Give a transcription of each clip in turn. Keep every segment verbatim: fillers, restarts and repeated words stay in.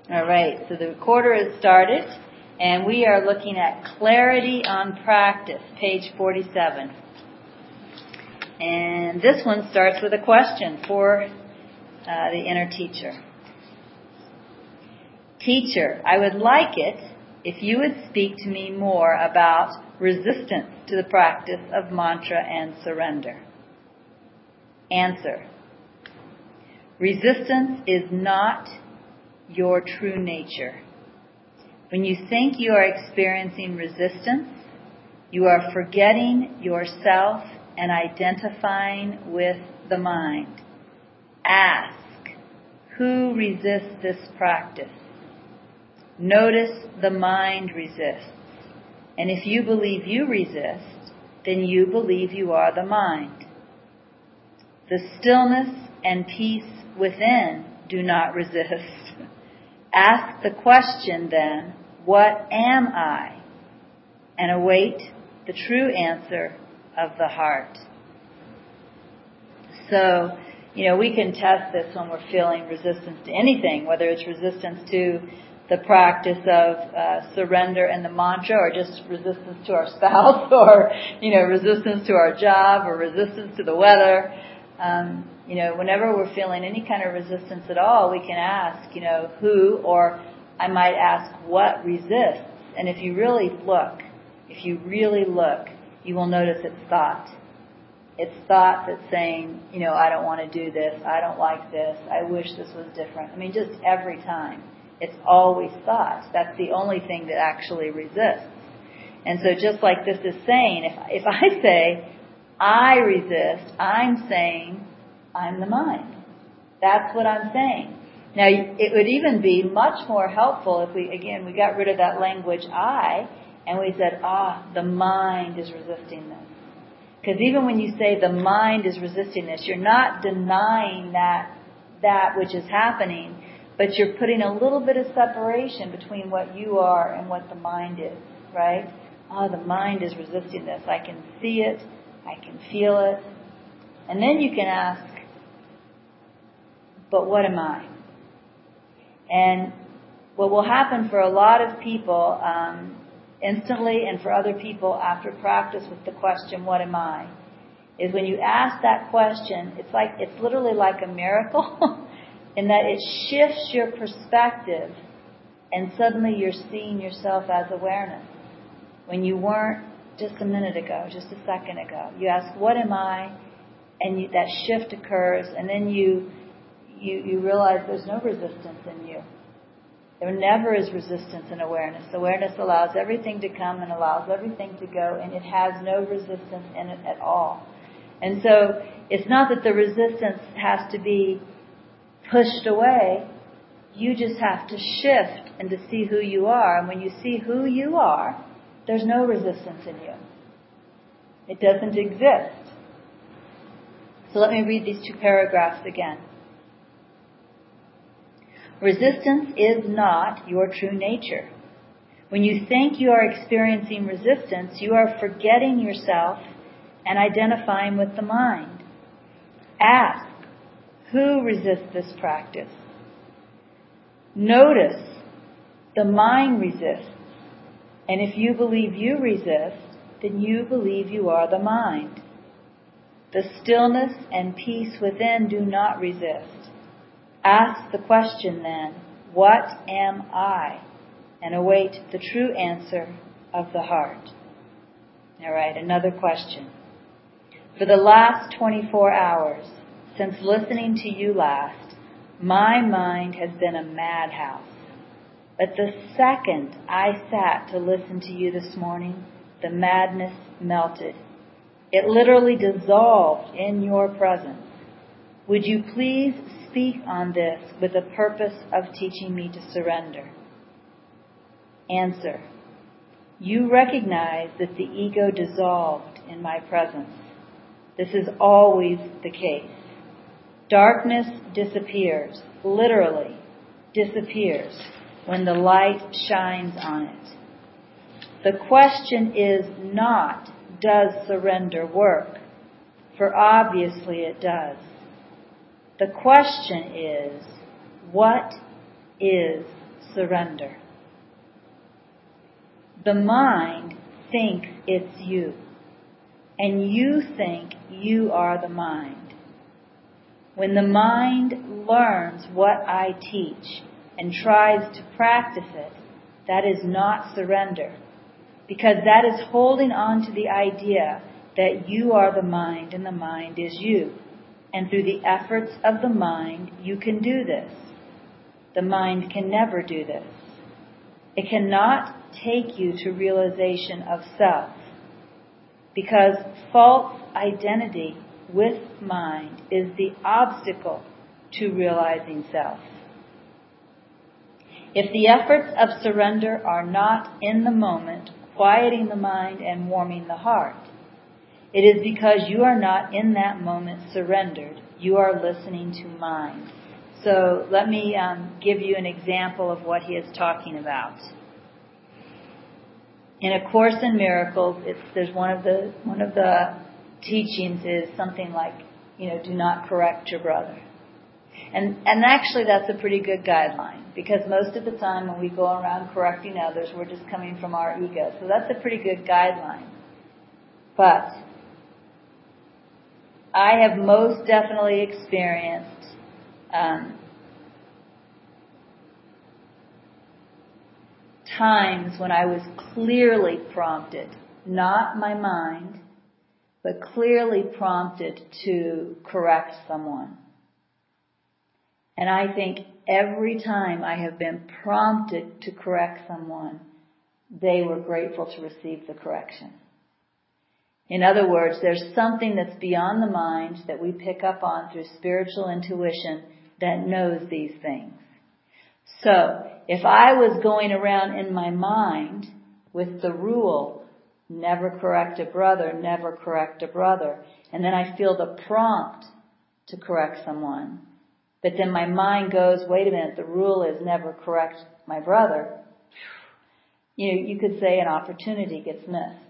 All right, so the recorder has started, and we are looking at Clarity on Practice, page forty-seven. And this one starts with a question for uh, the inner teacher. Teacher, I would like it if you would speak to me more about resistance to the practice of mantra and surrender. Answer. Resistance is not your true nature. When you think you are experiencing resistance, you are forgetting yourself and identifying with the mind. Ask, who resists this practice? Notice the mind resists. And if you believe you resist, then you believe you are the mind. The stillness and peace within do not resist. Ask the question then, what am I? And await the true answer of the heart. So, you know, we can test this when we're feeling resistance to anything, whether it's resistance to the practice of uh, surrender and the mantra, or just resistance to our spouse, or, you know, resistance to our job, or resistance to the weather. Um, you know, whenever we're feeling any kind of resistance at all, we can ask, you know, who, or I might ask what resists. And if you really look, if you really look, you will notice it's thought. It's thought that's saying, you know, I don't want to do this, I don't like this, I wish this was different. I mean, just every time. It's always thought. That's the only thing that actually resists. And so just like this is saying, if if I say, I resist, I'm saying, I'm the mind. That's what I'm saying. Now, it would even be much more helpful if we, again, we got rid of that language I, and we said, ah, the mind is resisting this. Because even when you say the mind is resisting this, you're not denying that that which is happening, but you're putting a little bit of separation between what you are and what the mind is, right? Oh, the mind is resisting this. I can see it. I can feel it. And then you can ask, but what am I? And what will happen for a lot of people um, instantly, and for other people after practice with the question, what am I? Is when you ask that question, it's like, it's literally like a miracle in that it shifts your perspective, and suddenly you're seeing yourself as awareness. When you weren't just a minute ago, just a second ago. You ask, what am I? And you, that shift occurs, and then you, you you realize there's no resistance in you. There never is resistance in awareness. Awareness allows everything to come and allows everything to go, and it has no resistance in it at all. And so it's not that the resistance has to be pushed away. You just have to shift and to see who you are. And when you see who you are, there's no resistance in you. It doesn't exist. So let me read these two paragraphs again. Resistance is not your true nature. When you think you are experiencing resistance, you are forgetting yourself and identifying with the mind. Ask, who resists this practice? Notice, the mind resists. And if you believe you resist, then you believe you are the mind. The stillness and peace within do not resist. Ask the question then, what am I? And await the true answer of the heart. All right, another question. For the last twenty-four hours, since listening to you last, my mind has been a madhouse. But the second I sat to listen to you this morning, the madness melted. It literally dissolved in your presence. Would you please speak on this with the purpose of teaching me to surrender? Answer. You recognize that the ego dissolved in my presence. This is always the case. Darkness disappears, literally disappears, when the light shines on it. The question is not, does surrender work? For obviously it does. The question is, what is surrender. The mind thinks it's you, and you think you are the mind. When the mind learns what I teach and tries to practice it, that is not surrender, because that is holding on to the idea that you are the mind and the mind is you. And through the efforts of the mind, you can do this. The mind can never do this. It cannot take you to realization of self, because false identity with mind is the obstacle to realizing self. If the efforts of surrender are not in the moment, quieting the mind and warming the heart, it is because you are not in that moment surrendered. You are listening to mind. So let me um, give you an example of what he is talking about. In A Course in Miracles, it's, there's one of the one of the teachings is something like, you know, do not correct your brother. And and actually that's a pretty good guideline, because most of the time when we go around correcting others, we're just coming from our ego. So that's a pretty good guideline. But I have most definitely experienced um, times when I was clearly prompted, not my mind, but clearly prompted to correct someone. And I think every time I have been prompted to correct someone, they were grateful to receive the correction. In other words, there's something that's beyond the mind that we pick up on through spiritual intuition that knows these things. So, if I was going around in my mind with the rule, never correct a brother, never correct a brother, and then I feel the prompt to correct someone, but then my mind goes, wait a minute, the rule is never correct my brother, you know, you could say an opportunity gets missed.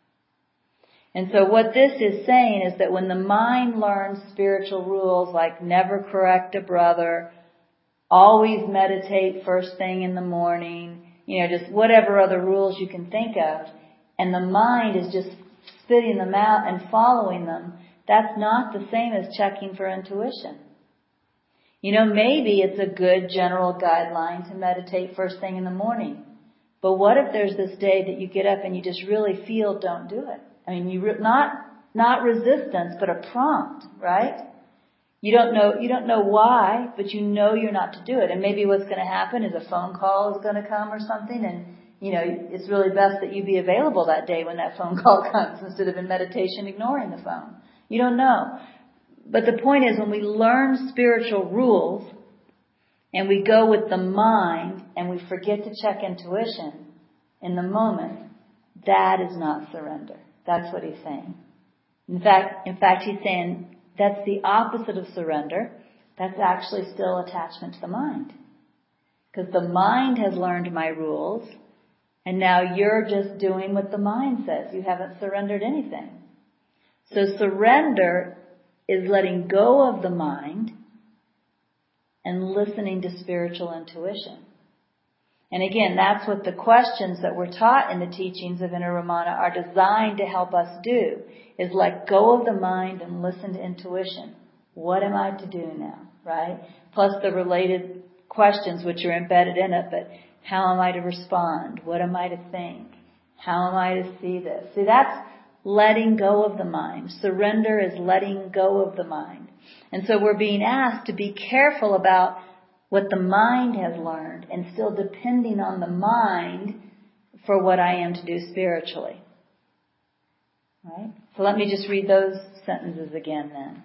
And so what this is saying is that when the mind learns spiritual rules like never correct a brother, always meditate first thing in the morning, you know, just whatever other rules you can think of, and the mind is just spitting them out and following them, that's not the same as checking for intuition. You know, maybe it's a good general guideline to meditate first thing in the morning. But what if there's this day that you get up and you just really feel don't do it? I mean, you re- not not resistance, but a prompt, right? You don't know you don't know why, but you know you're not to do it. And maybe what's going to happen is a phone call is going to come or something, and you know it's really best that you be available that day when that phone call comes instead of in meditation ignoring the phone. You don't know. But the point is, when we learn spiritual rules and we go with the mind and we forget to check intuition in the moment, that is not surrender. That's what he's saying. In fact, in fact, he's saying that's the opposite of surrender. That's actually still attachment to the mind. Because the mind has learned my rules, and now you're just doing what the mind says. You haven't surrendered anything. So surrender is letting go of the mind and listening to spiritual intuition. And again, that's what the questions that we're taught in the teachings of Inner Ramana are designed to help us do, is let go of the mind and listen to intuition. What am I to do now, right? Plus the related questions which are embedded in it, but how am I to respond? What am I to think? How am I to see this? See, that's letting go of the mind. Surrender is letting go of the mind. And so we're being asked to be careful about what the mind has learned and still depending on the mind for what I am to do spiritually. Right? So let me just read those sentences again then.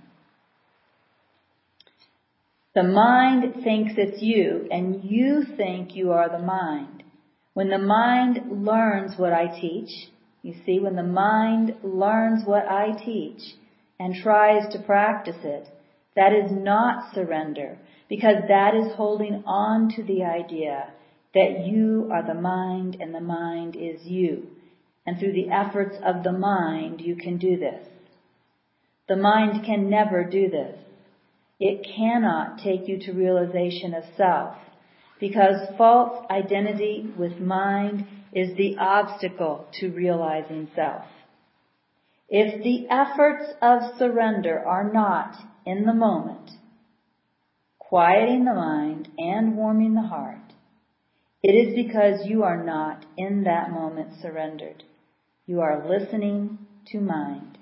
The mind thinks it's you, and you think you are the mind. When the mind learns what I teach, you see, when the mind learns what I teach and tries to practice it, that is not surrender, because that is holding on to the idea that you are the mind and the mind is you. And through the efforts of the mind, you can do this. The mind can never do this. It cannot take you to realization of self, because false identity with mind is the obstacle to realizing self. If the efforts of surrender are not in the moment, quieting the mind and warming the heart, it is because you are not in that moment surrendered. You are listening to mind.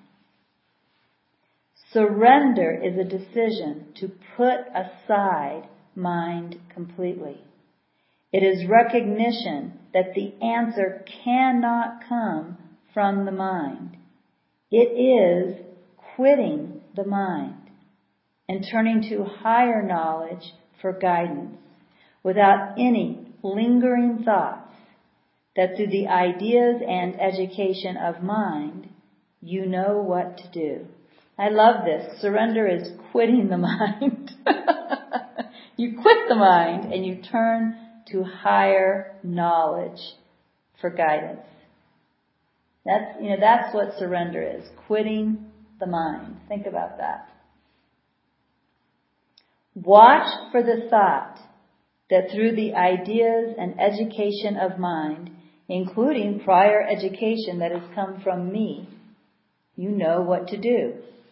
Surrender is a decision to put aside mind completely. It is recognition that the answer cannot come from the mind. It is quitting the mind and turning to higher knowledge for guidance without any lingering thoughts that through the ideas and education of mind, you know what to do. I love this. Surrender is quitting the mind. You quit the mind and you turn to higher knowledge for guidance. That's, you know, that's what surrender is. Quitting the mind. Think about that. Watch for the thought that through the ideas and education of mind, including prior education that has come from me, you know what to do.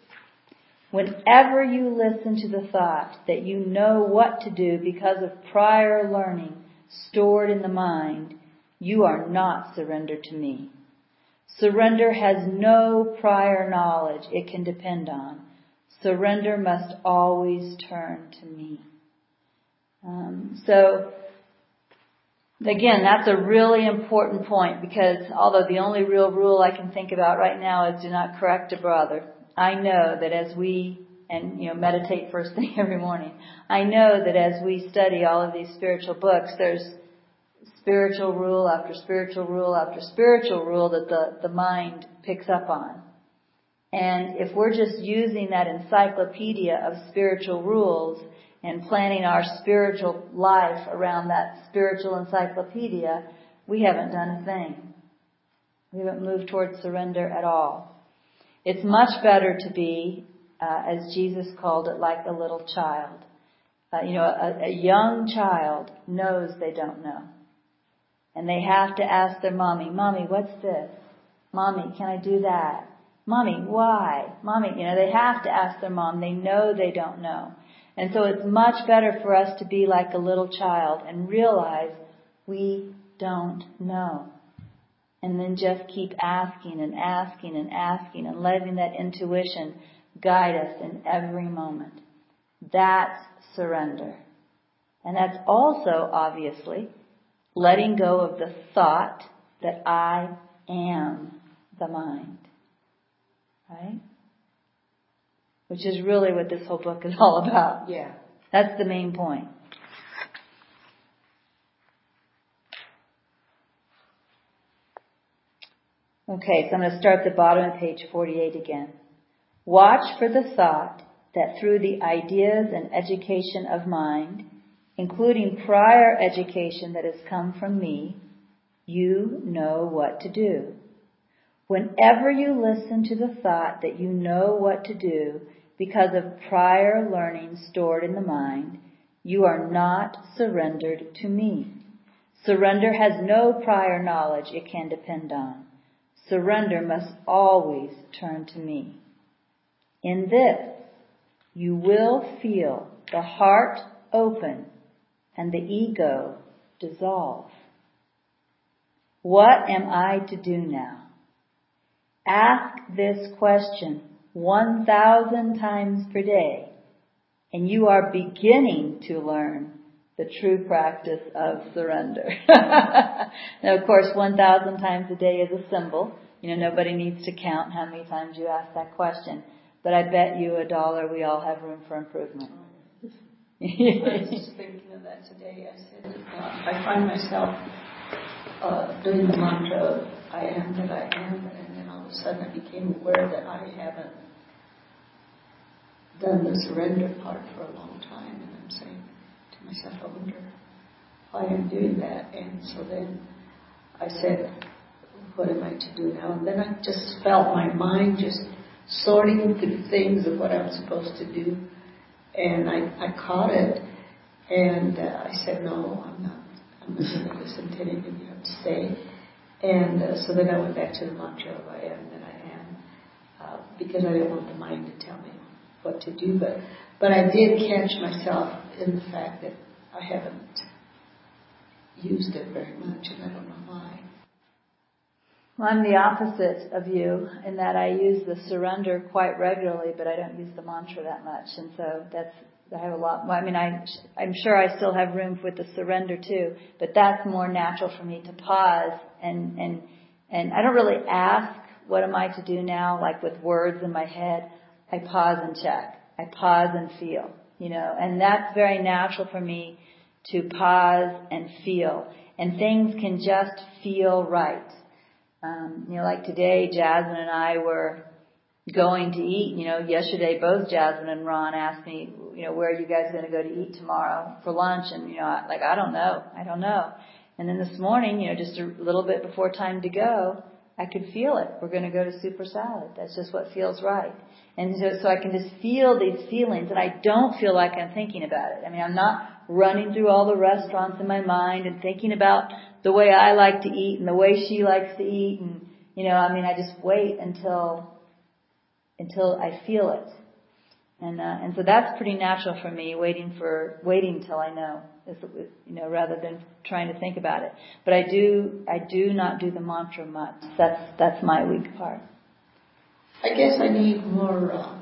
Whenever you listen to the thought that you know what to do because of prior learning stored in the mind, you are not surrendered to me. Surrender has no prior knowledge it can depend on. Surrender must always turn to me. Um, so, again, that's a really important point because although the only real rule I can think about right now is do not correct a brother, I know that as we, and you know, meditate first thing every morning, I know that as we study all of these spiritual books, there's spiritual rule after spiritual rule after spiritual rule that the, the mind picks up on. And if we're just using that encyclopedia of spiritual rules and planning our spiritual life around that spiritual encyclopedia, we haven't done a thing. We haven't moved towards surrender at all. It's much better to be, uh, as Jesus called it, like a little child. Uh, you know, a, a young child knows they don't know. And they have to ask their mommy, Mommy, what's this? Mommy, can I do that? Mommy, why? Mommy, you know, they have to ask their mom. They know they don't know. And so it's much better for us to be like a little child and realize we don't know. And then just keep asking and asking and asking and letting that intuition guide us in every moment. That's surrender. And that's also, obviously, letting go of the thought that I am the mind. Right? Which is really what this whole book is all about. Yeah. That's the main point. Okay, so I'm going to start at the bottom of page forty-eight again. Watch for the thought that through the ideas and education of mind, including prior education that has come from me, you know what to do. Whenever you listen to the thought that you know what to do because of prior learning stored in the mind, you are not surrendered to me. Surrender has no prior knowledge it can depend on. Surrender must always turn to me. In this, you will feel the heart open and the ego dissolve. What am I to do now? Ask this question one thousand times per day, and you are beginning to learn the true practice of surrender. Now, of course, one thousand times a day is a symbol. You know, nobody needs to count how many times you ask that question. But I bet you a dollar we all have room for improvement. I was just thinking of that today. I said, uh, I find myself uh, doing the mantra, I am that I am, and then all of a sudden I became aware that I haven't done the surrender part for a long time, and I'm saying to myself, I wonder why I'm doing that. And so then I said, what am I to do now? And then I just felt my mind just sorting through things of what I'm supposed to do. And I, I caught it. And uh, I said, no, I'm not. I'm not going to listen to anything. You have to stay. And uh, so then I went back to the mantra of I am that I am, uh, because I didn't want the mind to tell me what to do. But but I did catch myself in the fact that I haven't used it very much, and I don't know why. Well, I'm the opposite of you in that I use the surrender quite regularly, but I don't use the mantra that much, and so that's I have a lot. Well, I mean, I I'm sure I still have room with the surrender too, but that's more natural for me to pause and and and I don't really ask what am I to do now, like with words in my head. I pause and check. I pause and feel, you know, and that's very natural for me to pause and feel, and things can just feel right. Um, you know, like today, Jasmine and I were going to eat. You know, yesterday both Jasmine and Ron asked me, you know, where are you guys going to go to eat tomorrow for lunch? And, you know, I, like, I don't know. I don't know. And then this morning, you know, just a little bit before time to go, I could feel it. We're going to go to Super Salad. That's just what feels right. And so, so I can just feel these feelings, and I don't feel like I'm thinking about it. I mean, I'm not running through all the restaurants in my mind and thinking about the way I like to eat and the way she likes to eat. And, you know, I mean, I just wait until until I feel it. And uh, and so that's pretty natural for me, waiting for waiting till I know, you know, rather than trying to think about it. But I do I do not do the mantra much. That's that's my weak part. I guess I need more, uh,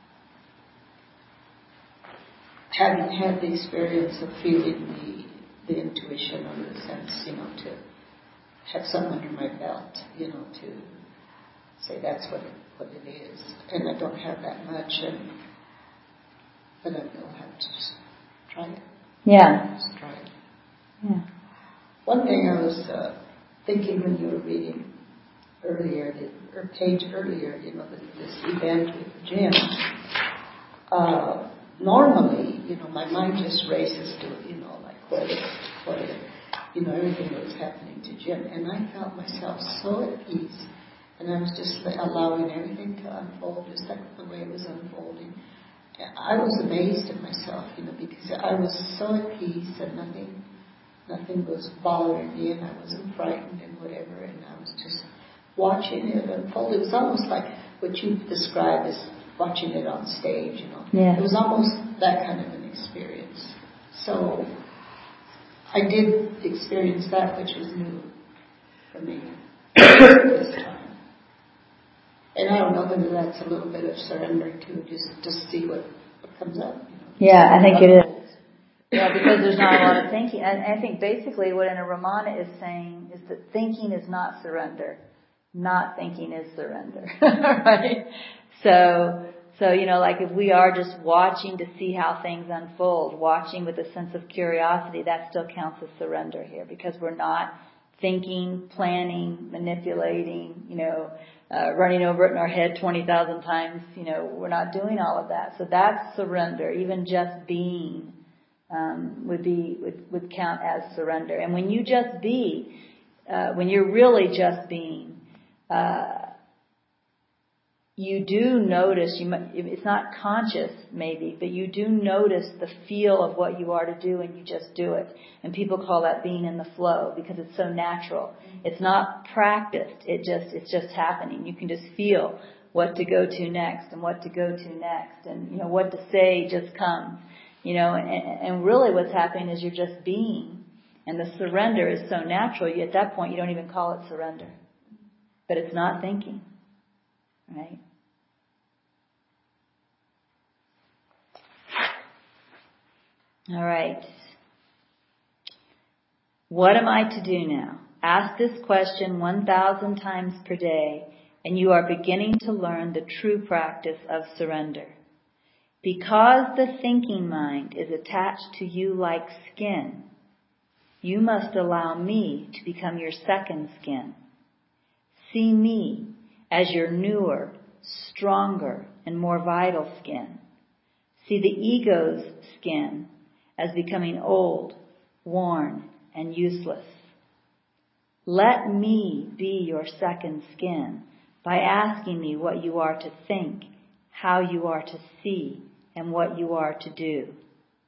having had the experience of feeling the the intuition or the sense, you know, to have something under my belt, you know, to say that's what it, what it is. And I don't have that much, and but I will have to just try it. Yeah. Just try it. Yeah. One thing I was uh, thinking when you were reading earlier, the, or page earlier, you know, the, this event with Jim, uh, normally, you know, my mind just races to, you know, like what if, what if, you know, everything that was happening to Jim. And I felt myself so at peace, and I was just allowing everything to unfold just like the way it was unfolding. I was amazed at myself, you know, because I was so at peace and nothing, nothing was bothering me, and I wasn't frightened and whatever, and I was just watching it unfold. It was almost like what you described as watching it on stage, you know. Yeah. It was almost that kind of an experience. So I did experience that, which was new for me this time. And I don't know whether that's a little bit of surrendering to just just see what, what comes up. You know, yeah, I think it is. Yeah, because there's not a lot of thinking. And I think basically what Ramana is saying is that thinking is not surrender. Not thinking is surrender. Right? So, so, you know, like if we are just watching to see how things unfold, watching with a sense of curiosity, that still counts as surrender here, because we're not thinking, planning, manipulating, you know, uh, running over it in our head twenty thousand times. You know, we're not doing all of that. So that's surrender. Even just being um, would be would, would count as surrender. And when you just be, uh, when you're really just being, uh, you do notice, you might, it's not conscious maybe, but you do notice the feel of what you are to do, and you just do it. And people call that being in the flow, because it's so natural. It's not practiced. It just, it's just happening. You can just feel what to go to next and what to go to next, and, you know, what to say just comes, you know, and, and really what's happening is you're just being, and the surrender is so natural. At that point, you don't even call it surrender, but it's not thinking, right? All right. What am I to do now? Ask this question one thousand times per day, and you are beginning to learn the true practice of surrender. Because the thinking mind is attached to you like skin, you must allow me to become your second skin. See me as your newer, stronger, and more vital skin. See the ego's skin as becoming old, worn, and useless. Let me be your second skin by asking me what you are to think, how you are to see, and what you are to do.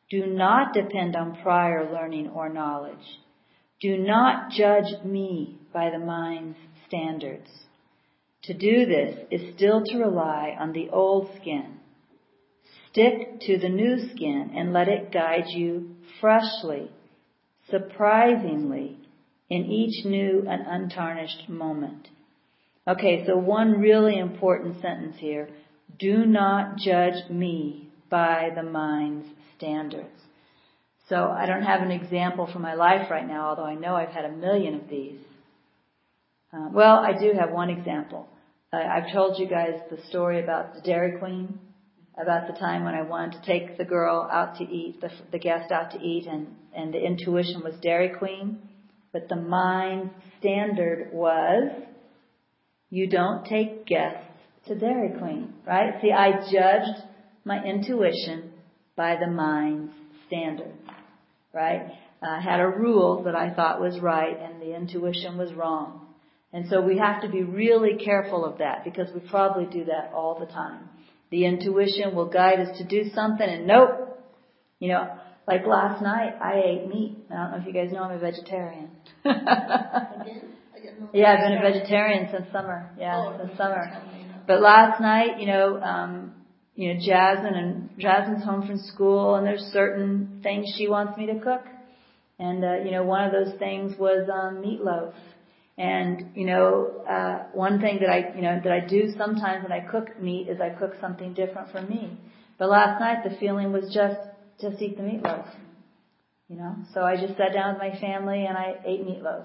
Do not depend on prior learning or knowledge. Do not judge me by the mind's standards. To do this is still to rely on the old skin. Stick to the new skin and let it guide you freshly, surprisingly, in each new and untarnished moment. Okay, so one really important sentence here. Do not judge me by the mind's standards. So I don't have an example for my life right now, although I know I've had a million of these. Uh, well, I do have one example. Uh, I've told you guys the story about the Dairy Queen, about the time when I wanted to take the girl out to eat, the, the guest out to eat, and, and the intuition was Dairy Queen. But the mind standard was, you don't take guests to Dairy Queen, right? See, I judged my intuition by the mind's standard, right? I had a rule that I thought was right and the intuition was wrong. And so we have to be really careful of that because we probably do that all the time. The intuition will guide us to do something and nope. You know, like last night I ate meat. I don't know if you guys know I'm a vegetarian. Again? I didn't know. Yeah, I've been a vegetarian since summer. Yeah, oh, since summer. No. But last night, you know, um, you know, Jasmine and Jasmine's home from school, and there's certain things she wants me to cook, and uh, you know, one of those things was um, meatloaf. And you know, uh, one thing that I, you know, that I do sometimes when I cook meat is I cook something different for me. But last night the feeling was just, just eat the meatloaf. You know, so I just sat down with my family and I ate meatloaf.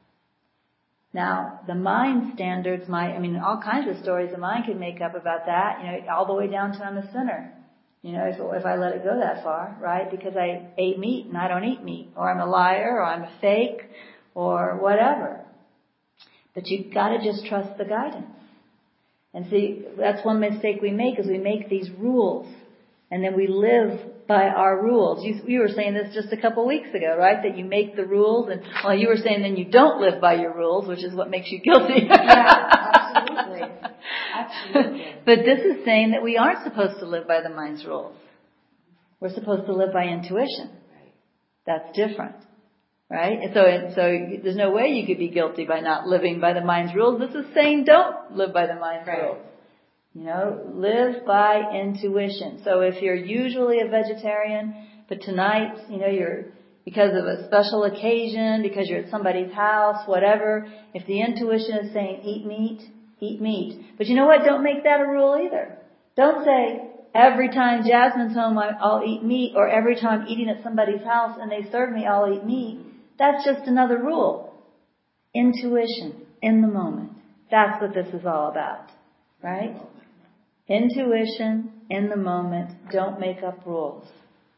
Now, the mind standards, my, I mean, all kinds of stories the mind can make up about that, you know, all the way down to I'm a sinner. You know, if, if I let it go that far, right? Because I ate meat and I don't eat meat. Or I'm a liar, or I'm a fake, or whatever. But you've got to just trust the guidance. And see, that's one mistake we make, is we make these rules. And then we live by our rules. You, you were saying this just a couple of weeks ago, right? That you make the rules, and well, you were saying then you don't live by your rules, which is what makes you guilty. Yeah, absolutely. Absolutely. But this is saying that we aren't supposed to live by the mind's rules. We're supposed to live by intuition. Right. That's different, right? And so, so there's no way you could be guilty by not living by the mind's rules. This is saying don't live by the mind's right. rules. You know, live by intuition. So if you're usually a vegetarian, but tonight, you know, you're, because of a special occasion, because you're at somebody's house, whatever, if the intuition is saying eat meat, eat meat. But you know what? Don't make that a rule either. Don't say, every time Jasmine's home, I'll eat meat, or every time I'm eating at somebody's house and they serve me, I'll eat meat. That's just another rule. Intuition, in the moment. That's what this is all about, right? Intuition, in the moment, don't make up rules.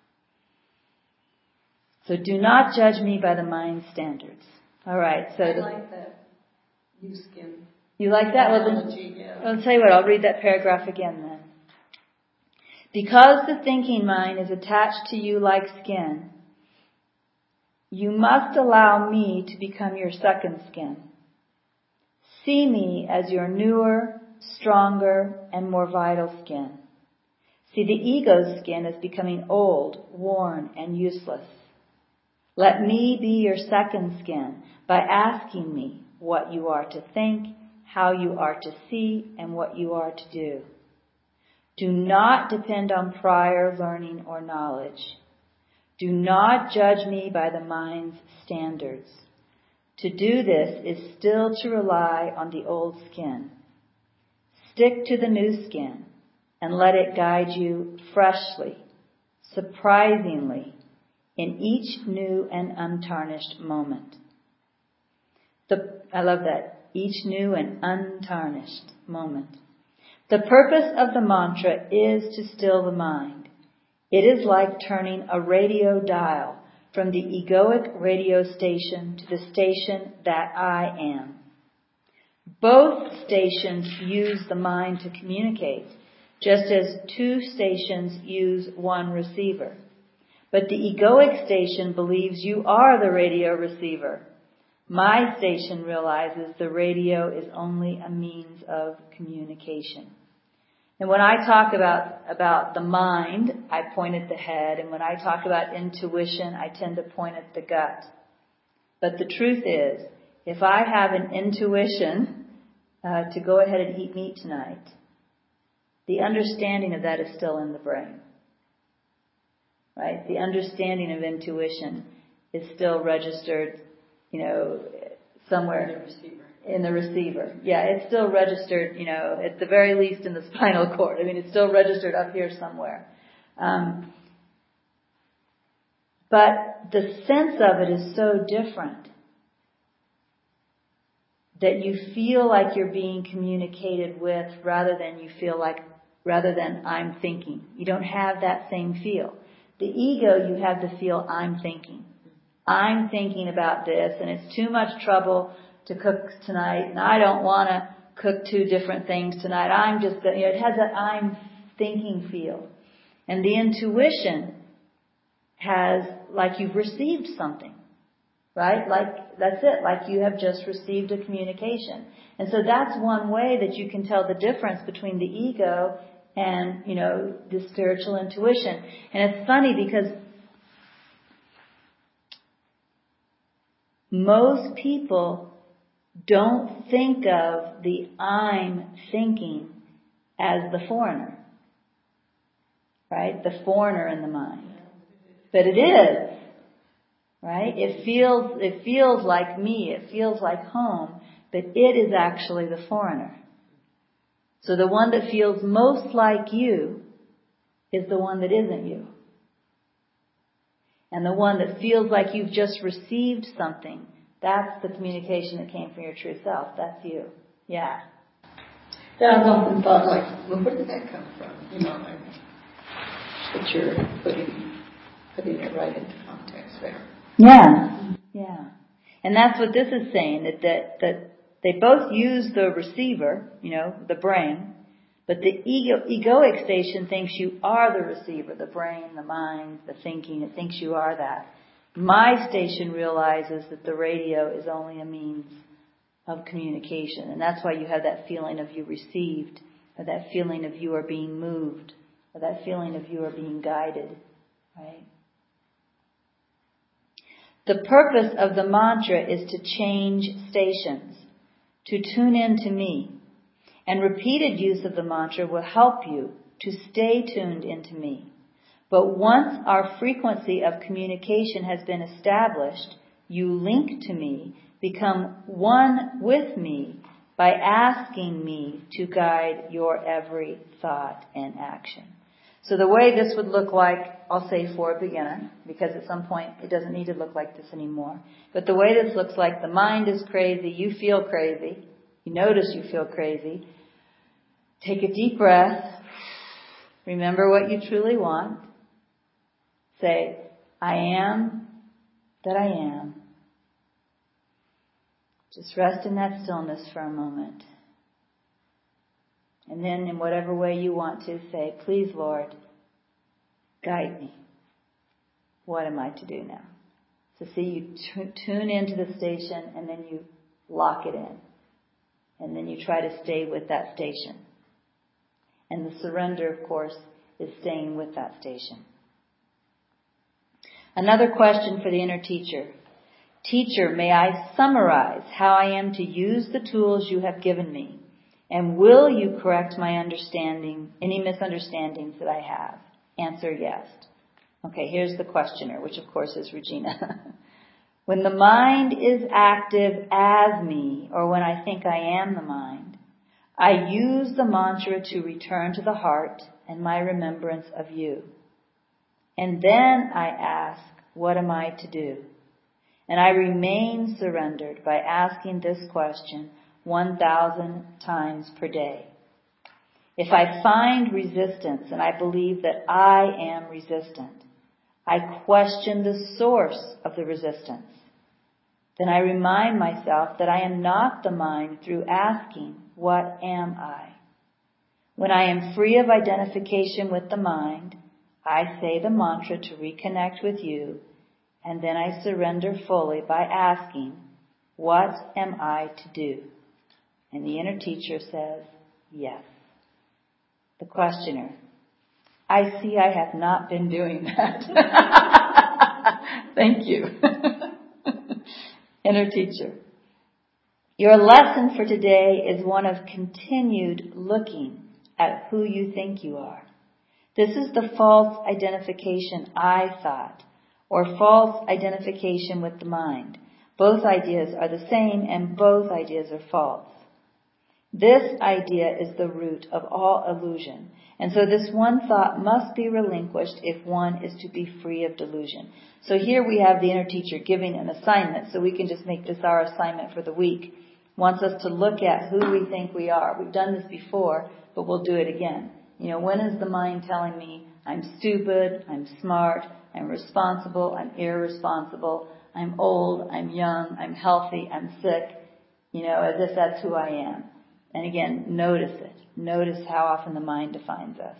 So do not judge me by the mind's standards. All right. So I like that new skin. You like that? Well, Analogy, yeah. I'll tell you what, I'll read that paragraph again then. Because the thinking mind is attached to you like skin, you must allow me to become your second skin. See me as your newer, stronger, and more vital skin. See, the ego's skin is becoming old, worn, and useless. Let me be your second skin by asking me what you are to think, how you are to see, and what you are to do. Do not depend on prior learning or knowledge. Do not judge me by the mind's standards. To do this is still to rely on the old skin. Stick to the new skin and let it guide you freshly, surprisingly, in each new and untarnished moment. The, I love that. Each new and untarnished moment. The purpose of the mantra is to still the mind. It is like turning a radio dial from the egoic radio station to the station that I am. Both stations use the mind to communicate, just as two stations use one receiver. But the egoic station believes you are the radio receiver. My station realizes the radio is only a means of communication. And when I talk about, about the mind, I point at the head. And when I talk about intuition, I tend to point at the gut. But the truth is, if I have an intuition uh, to go ahead and eat meat tonight, the understanding of that is still in the brain. Right? The understanding of intuition is still registered, you know, somewhere. In the receiver. In the receiver. Yeah, it's still registered, you know, at the very least in the spinal cord. I mean, it's still registered up here somewhere. Um, but the sense of it is so different that you feel like you're being communicated with rather than you feel like, rather than I'm thinking. You don't have that same feel. The ego, you have the feel I'm thinking. I'm thinking about this and it's too much trouble to cook tonight, and I don't want to cook two different things tonight. I'm just, you know, it has that I'm thinking feel. And the intuition has, like you've received something, right? Like, that's it, like you have just received a communication. And so that's one way that you can tell the difference between the ego and, you know, the spiritual intuition. And it's funny because most people don't think of the I'm thinking as the foreigner. Right? The foreigner in the mind. But it is. Right? It feels, it feels like me. It feels like home. But it is actually the foreigner. So the one that feels most like you is the one that isn't you. And the one that feels like you've just received something, that's the communication that came from your true self. That's you. Yeah. Yeah, I've often thought, like, well, where did that come from? You know, like, that you're putting, putting it right into context there. Yeah. Yeah. And that's what this is saying, that, that, that they both use the receiver, you know, the brain, but the ego, egoic station thinks you are the receiver, the brain, the mind, the thinking. It thinks you are that. My station realizes that the radio is only a means of communication. And that's why you have that feeling of you received, or that feeling of you are being moved, or that feeling of you are being guided. Right? The purpose of the mantra is to change stations, to tune in to me. And repeated use of the mantra will help you to stay tuned into me. But once our frequency of communication has been established, you link to me, become one with me by asking me to guide your every thought and action. So the way this would look like, I'll say for a beginner, because at some point it doesn't need to look like this anymore. But the way this looks like, the mind is crazy, you feel crazy, you notice you feel crazy. Take a deep breath. Remember what you truly want. Say, I am that I am. Just rest in that stillness for a moment. And then in whatever way you want to, say, please, Lord, guide me. What am I to do now? So see, you t- tune into the station and then you lock it in. And then you try to stay with that station. And the surrender, of course, is staying with that station. Another question for the inner teacher. Teacher, may I summarize how I am to use the tools you have given me? And will you correct my understanding, any misunderstandings that I have? Answer yes. Okay, here's the questioner, which of course is Regina. When the mind is active as me, or when I think I am the mind, I use the mantra to return to the heart and my remembrance of you. And then I ask, what am I to do? And I remain surrendered by asking this question one thousand times per day. If I find resistance and I believe that I am resistant, I question the source of the resistance. Then I remind myself that I am not the mind through asking, what am I? When I am free of identification with the mind, I say the mantra to reconnect with you, and then I surrender fully by asking, what am I to do? And the inner teacher says, yes. The questioner. I see I have not been doing that. Thank you. Inner teacher. Your lesson for today is one of continued looking at who you think you are. This is the false identification I thought, or false identification with the mind. Both ideas are the same and both ideas are false. This idea is the root of all illusion. And so this one thought must be relinquished if one is to be free of delusion. So here we have the inner teacher giving an assignment, so we can just make this our assignment for the week. Wants us to look at who we think we are. We've done this before, but we'll do it again. You know, when is the mind telling me I'm stupid, I'm smart, I'm responsible, I'm irresponsible, I'm old, I'm young, I'm healthy, I'm sick, you know, as if that's who I am. And again, notice it. Notice how often the mind defines us.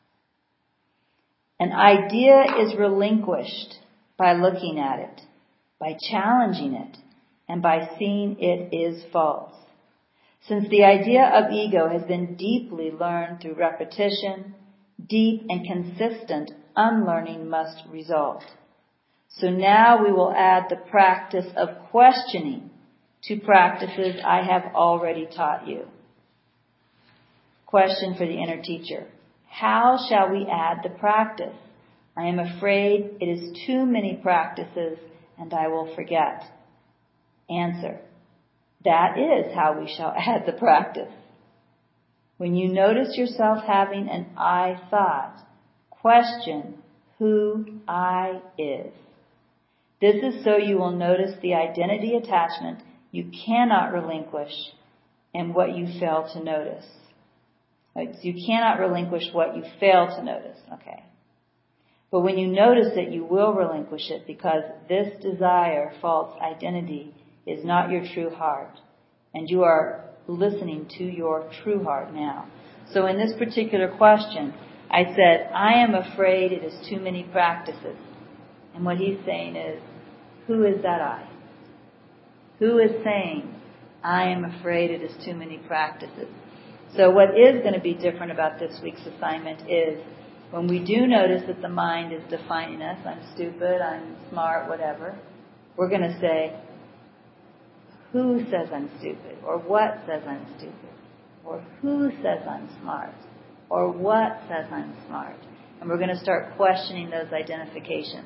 An idea is relinquished by looking at it, by challenging it, and by seeing it is false. Since the idea of ego has been deeply learned through repetition, deep and consistent unlearning must result. So now we will add the practice of questioning to practices I have already taught you. Question for the inner teacher. How shall we add the practice? I am afraid it is too many practices and I will forget. Answer. That is how we shall add the practice. When you notice yourself having an I thought, question who I is. This is so you will notice the identity attachment you cannot relinquish and what you fail to notice. Right? So you cannot relinquish what you fail to notice. Okay. But when you notice it, you will relinquish it because this desire, false identity, is not your true heart. And you are listening to your true heart now. So in this particular question, I said, I am afraid it is too many practices. And what he's saying is, who is that I? Who is saying, I am afraid it is too many practices? So what is going to be different about this week's assignment is when we do notice that the mind is defining us, I'm stupid, I'm smart, whatever, we're going to say, who says I'm stupid? Or what says I'm stupid? Or who says I'm smart? Or what says I'm smart? And we're going to start questioning those identifications.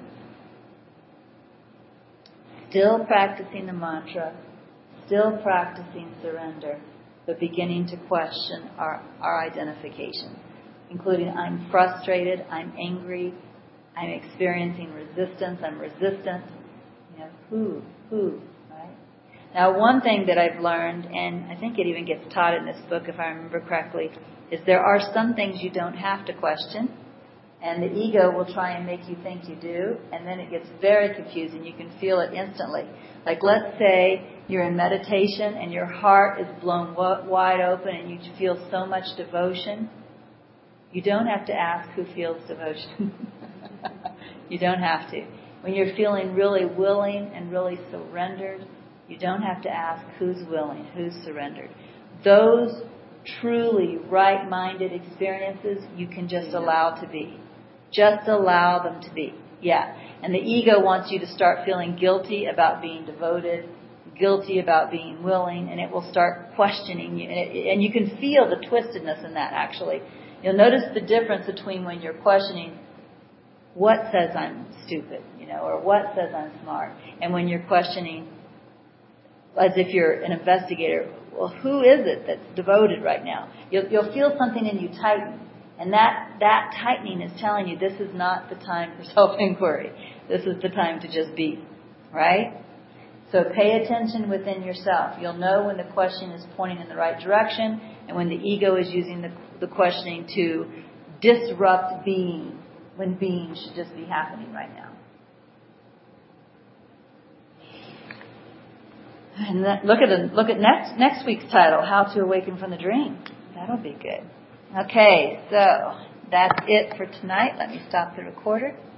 Still practicing the mantra, still practicing surrender, but beginning to question our, our identifications, including I'm frustrated, I'm angry, I'm experiencing resistance, I'm resistant. You know, who, who, right? Now, one thing that I've learned, and I think it even gets taught in this book, if I remember correctly, is there are some things you don't have to question, and the ego will try and make you think you do, and then it gets very confusing. You can feel it instantly. Like, let's say you're in meditation and your heart is blown wide open and you feel so much devotion. You don't have to ask who feels devotion. You don't have to. When you're feeling really willing and really surrendered, you don't have to ask who's willing, who's surrendered. Those truly right-minded experiences you can just allow to be. Just allow them to be. Yeah. And the ego wants you to start feeling guilty about being devoted, guilty about being willing, and it will start questioning you. And, it, and you can feel the twistedness in that, actually. You'll notice the difference between when you're questioning what says I'm stupid, you know, or what says I'm smart, and when you're questioning as if you're an investigator, well, who is it that's devoted right now? You'll, you'll feel something in you tighten. And that, that tightening is telling you this is not the time for self-inquiry. This is the time to just be. Right? So pay attention within yourself. You'll know when the question is pointing in the right direction and when the ego is using the, the questioning to disrupt being when being should just be happening right now. And that, look at the, look at next next week's title, How to Awaken from the Dream. That'll be good. Okay, so that's it for tonight. Let me stop the recorder.